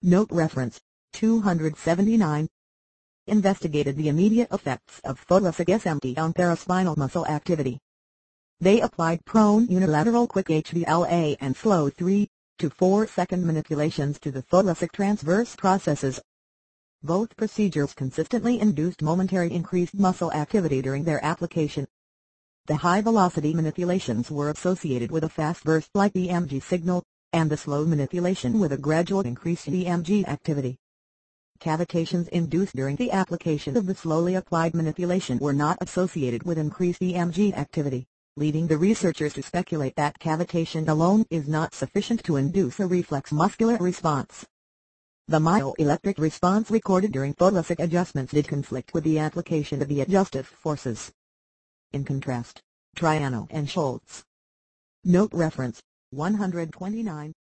Note reference, 279. Investigated the immediate effects of Thoracic SMT on paraspinal muscle activity. They applied prone unilateral quick HVLA and slow 3 to 4 second manipulations to the thoracic transverse processes. Both procedures consistently induced momentary increased muscle activity during their application. The high-velocity manipulations were associated with a fast burst-like EMG signal, and the slow manipulation with a gradual increased EMG activity. Cavitations induced during the application of the slowly applied manipulation were not associated with increased EMG activity, leading the researchers to speculate that cavitation alone is not sufficient to induce a reflex muscular response. The myoelectric response recorded during thoracic adjustments did conflict with the application of the adjustive forces. In contrast, Triano and Schultz. Note reference, 129.